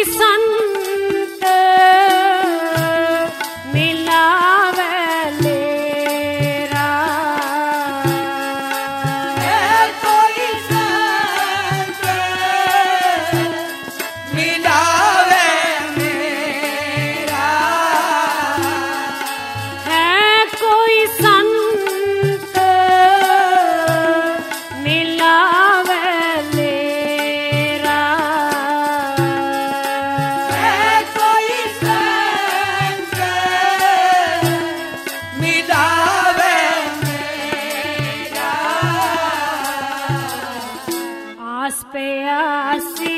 संत मिलावे मेरा, कोई संत मिलावे मेरा, है कोई संत मिलावे मेरा, कोई संत मिलावे मेरा, आस पे आसी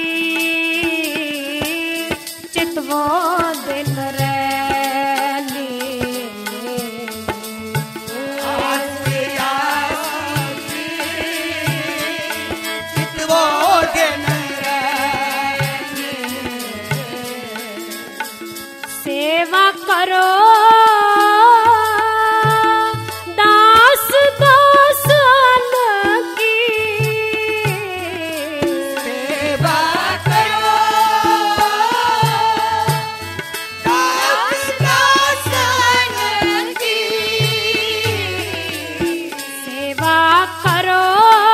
चितवो दिन रैली, चितवो दिन सेवा करो दास दासन की, सेवा करो दास दासन की, सेवा करो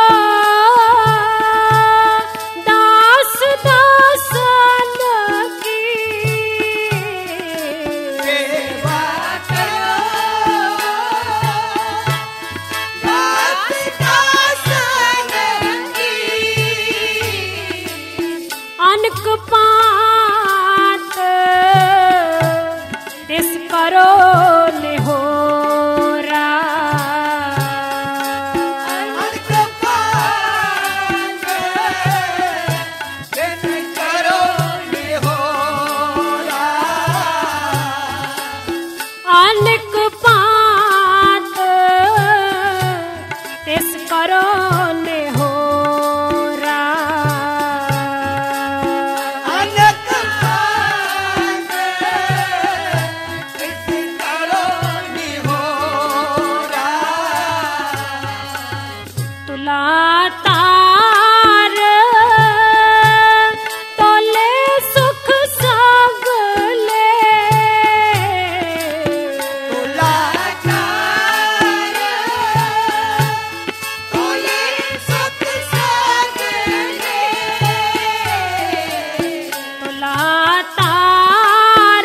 दास दासन की, सेवा करो दास दासन की, अनक पात तिस करो निहोरा, अनक पात तिस करो निहोरा, अनक पात तिस करो निहोरा, अनक पात तिस करो निहोरा, तुला तार तोले सुख सगले, तुला चार तोले सुख सगले, तुला तार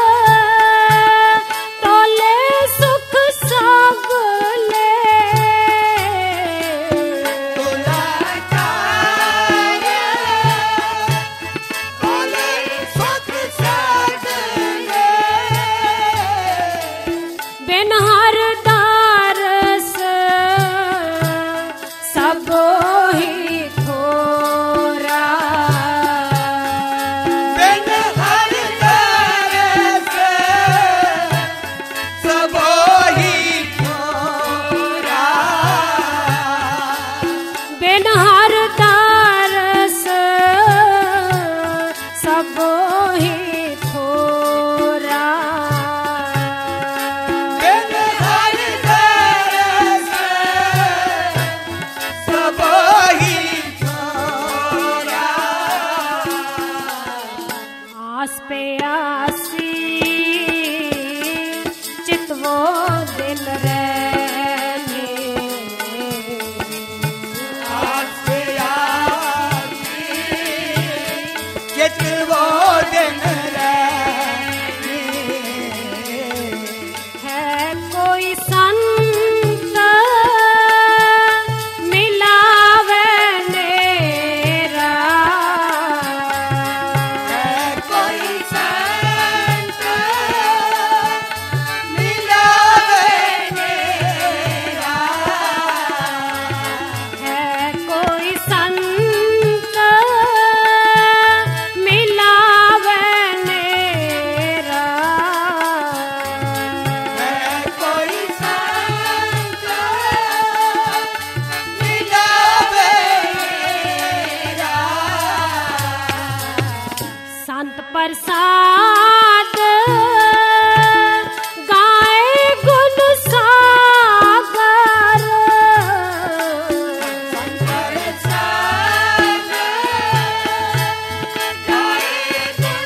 तोले सुख सगले, तुला चार तोले सुख सगले, बिन हर दारस सब ही थोरा, बिन हर दरस सब ही थोरा, बिन हर दारस सब ही थोरा, बिन हर दरस सब ही थोरा, आस पे आसी चितवो दिन रैली, आस आसी चितवो दिन रैली, है कोई संत मिलावे मेरा, कोई संत मिलावे मेरा, है कोई संत मिलावे मेरा, कोई संत मिलावे मेरा, संत प्रसाद गाए गुण सागर, प्रसाद गाए गुण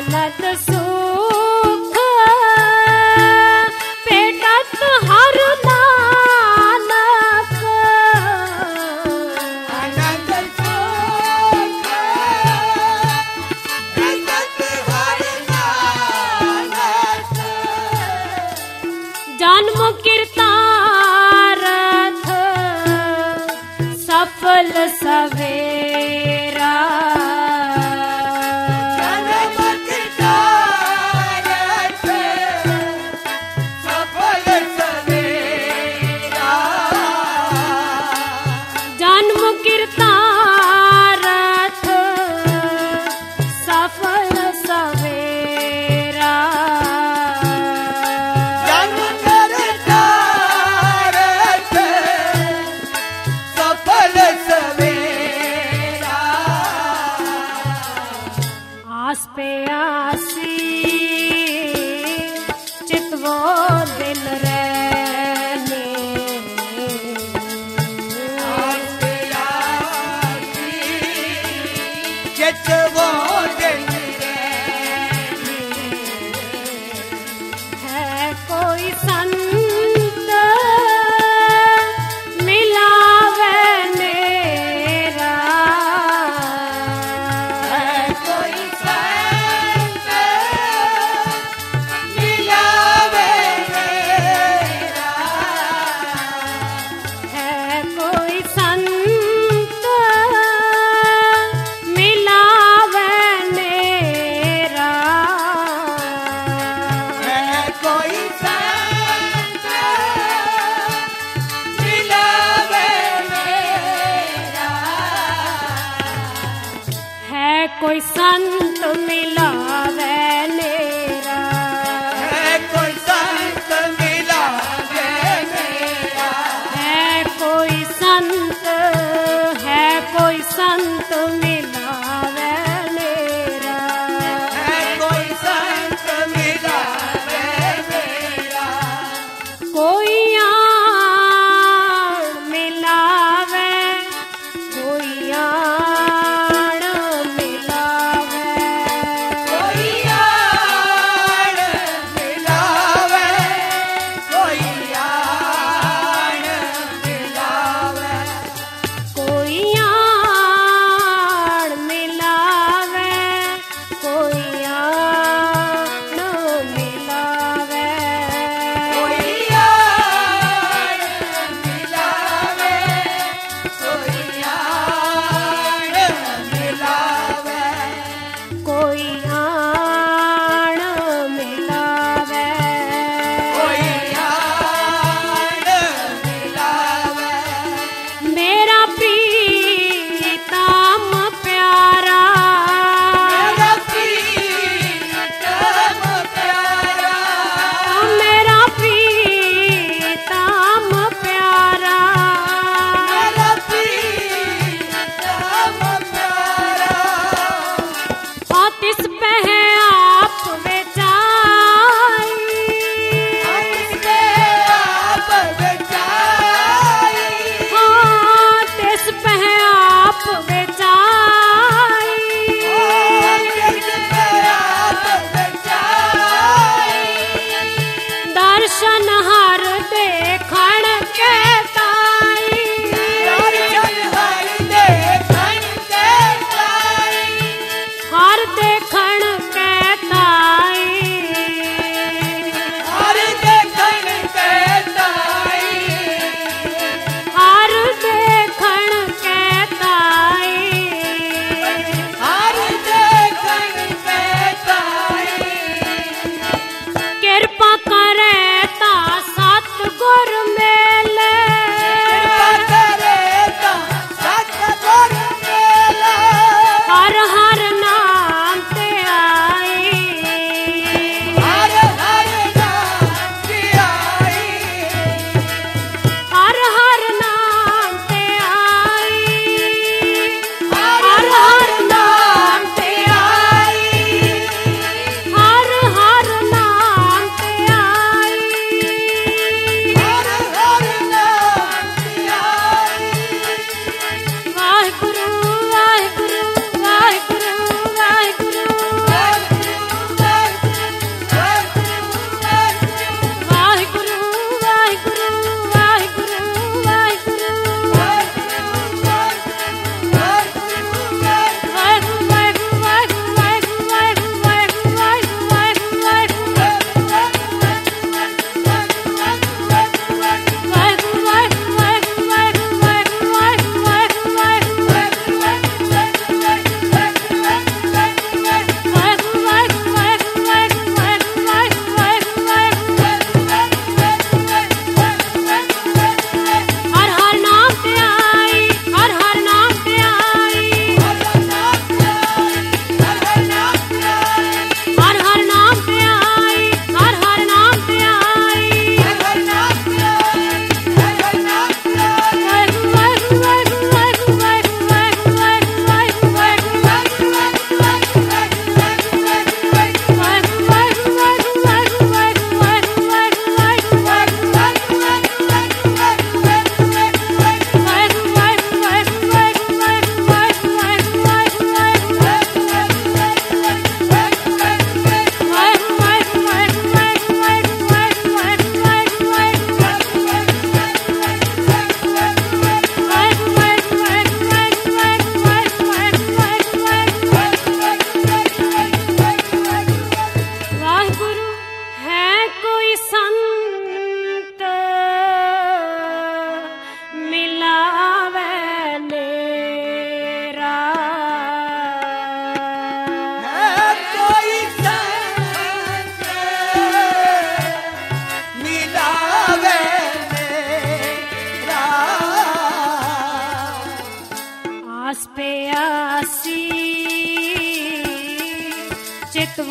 आनंद सुख भेटत हर नानक। आनंद सुख भेटत हर नानक। जन्म कीर्तारथ सफल सवेरा। जन्म कीर्तारथ सफल सवेरा। जन्म कीर्तारथ सफल सवेरा। जन्म कीर्तारथ सफल सवेरा। आस पे आसी चितवो दिल रहने। चितवो दिल है कोई संत मिलावे मेरा। कोई संत मिलावे मेरा। है कोई संत मिलावे मेरा। है कोई संत मिलावे मेरा। है कोई संत मिलावे मेरा। है कोई संत मिलावे मेरा। है कोई संत, है कोई संत मिलावे मेरा। है कोई संत मिलावे मेरा। कोई आण मिलावे, कोई आण मिलावे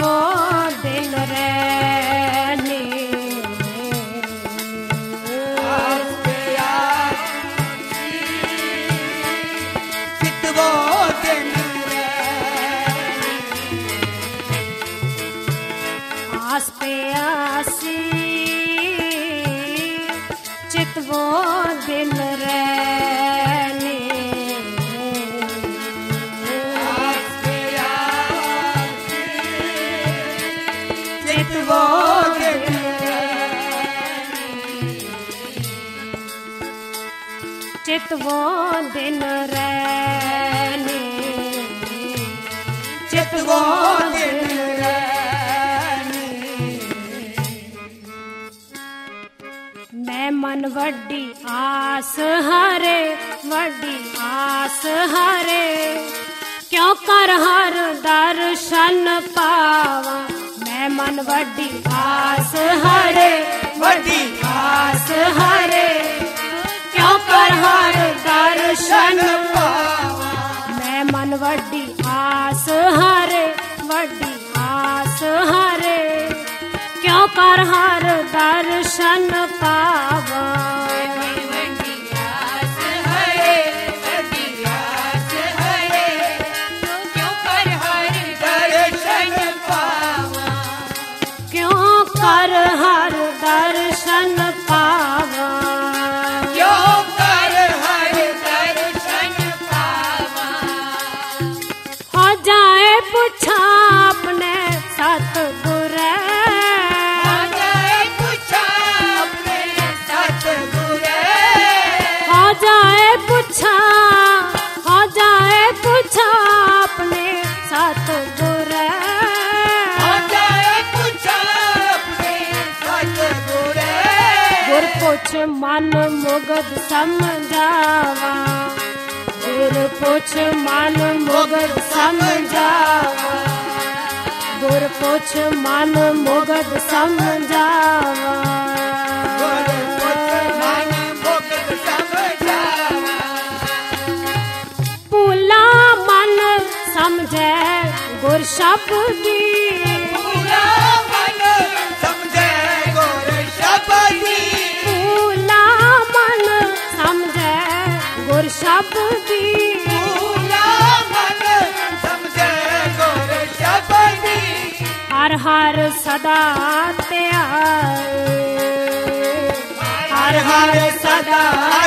दिन रहने आस पे आसी चितवो दिन रहने चितवो दिन चितवो दिन रहने चितवो दिन मैं मन वड्डी आस हरे वड्डी आस हरे क्यों कर हर दर्शन पावा मैं मन वड्डी आस हरे वड्डी आस हरे क्यों कर हर दर्शन पावा मैं मन वड्डी आस हरे वड्डी आस हरे क्यों कर हर दर्शन पावा क्यों कर हर दर्शन पावा क्यों कर हर दर्शन पावा हो जाए पूछा अपने सतगुर हो जाए पूछा अपने सतगुर हो जाए पूछा हो जाए पूछा अपने सतगुर हो जाए पूछा अपने सतगुर गुर पुछ मन मुगद समझावा गुर पुछ मन मुगद समझावा गुर पुछ मन मुगद समझावा मन मुगद समझावा पूला मन समझे गुर शब्दी पूरा मन समझे गुर शब्दी पूला मन समझे गुर शब्दी पूरा मन समझे गुर शब्दी हर हर सदा त्याए हर हर सदा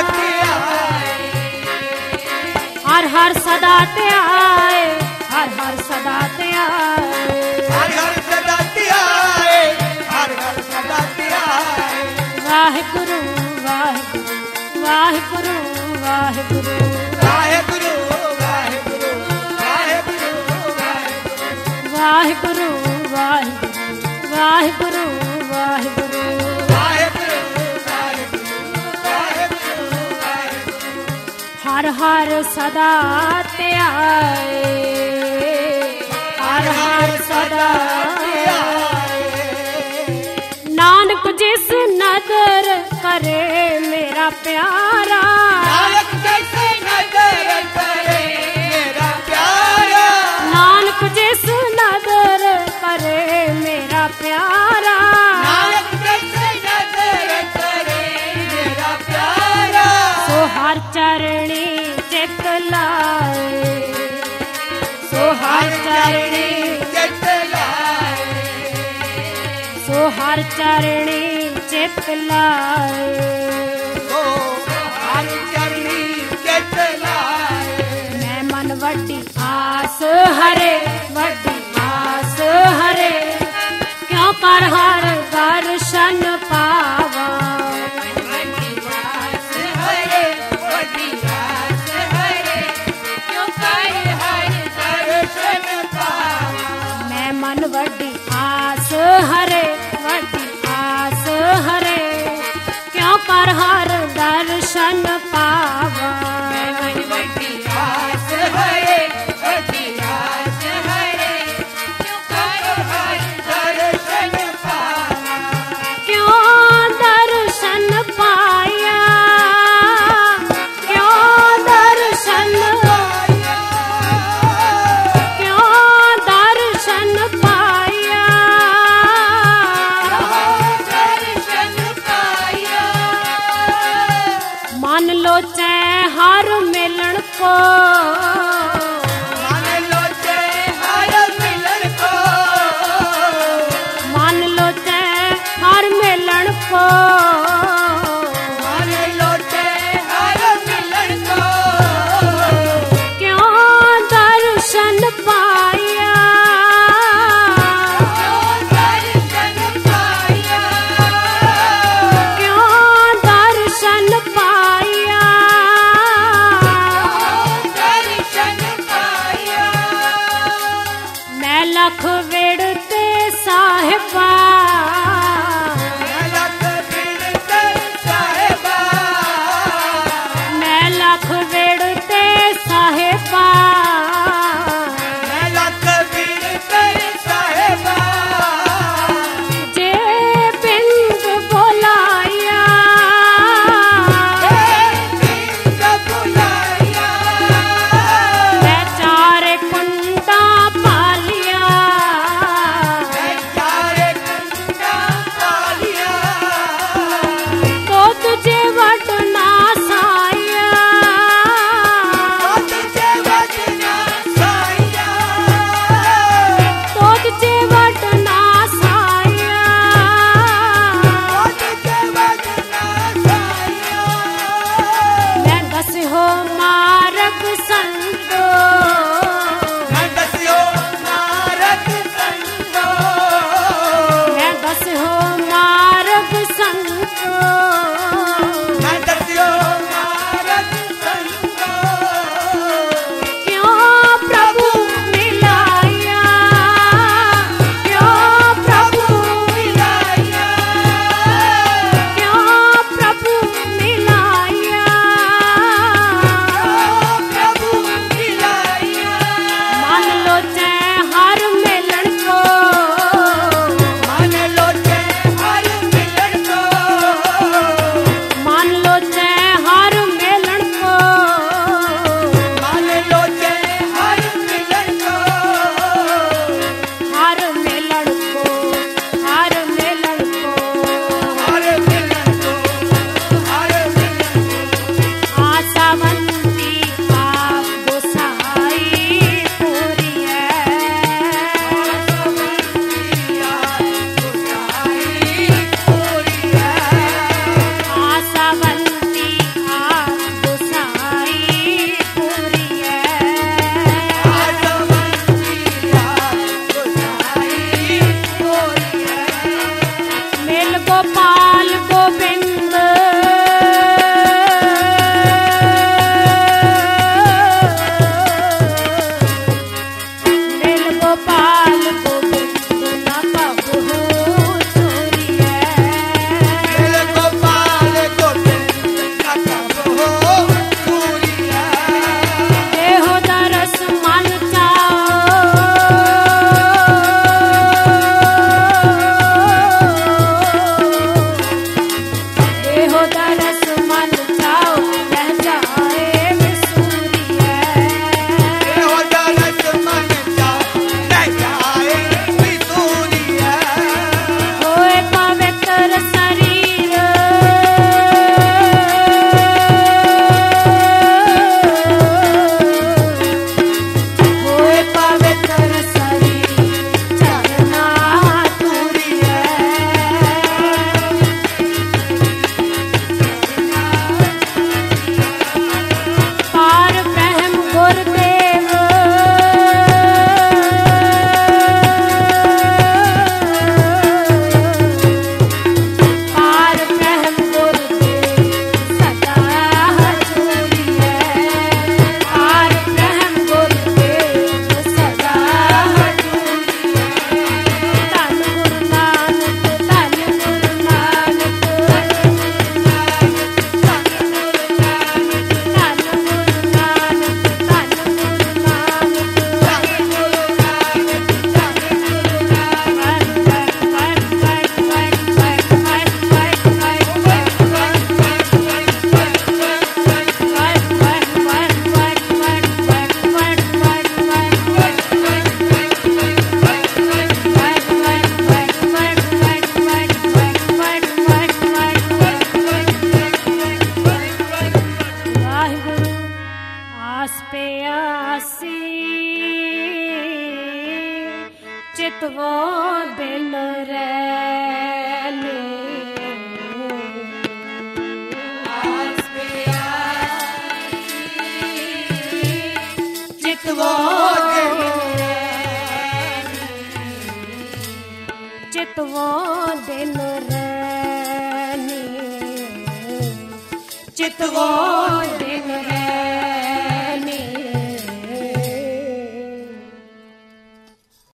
हर हर सदा त्याए हर हर सदा त्याए हर हर सदा त्याए हर हर सदा त्याए वाहिगुरु वाहिगुरु वाहिगुरु वाहिगुरु वाहेगुरु वाहेगुरु वाहेगुरु वाहिगुरु वाहिगुरु वाहिगुरु वाहिगुरु हर हर सदा त्याए हर हर सदा नानक जिस नदर करे मेरा प्यारा नानक जैसे नजर करे मेरा प्यारा नानक जिस नदर करे मेरा प्यारा नानक जैसे नजर करे मेरा प्यारा सो हर चरणी चित लाए सो हर चरणी चित लाए सो हर चरणी चित लाए ओ हर चरणी चित लाए मैं मन वड्डी आस हरे वड्डी आस हरे क्यों कर हर दर्शन पावा वड्डी आस हरे वड्डी आस हरे क्यों कर हर दर्शन पावा मैं मन वड्डी आस हरे वड्डी आस हरे क्यों कर हर दर्शन पावा वड्डी आस हरे वड्डी आस हरे क्यों कर हर को, मान लोचे हर मिलन को, मान लो ते हर मिलन को, मान लोचे हर मिलन को, क्यों दर्शन पाया, दर्शन पाया, क्यों दर्शन पाया, दर्शन पाया। मैं लख विड़ते साहिबा, लख चितवो दिन रैनी, चितवो दिन है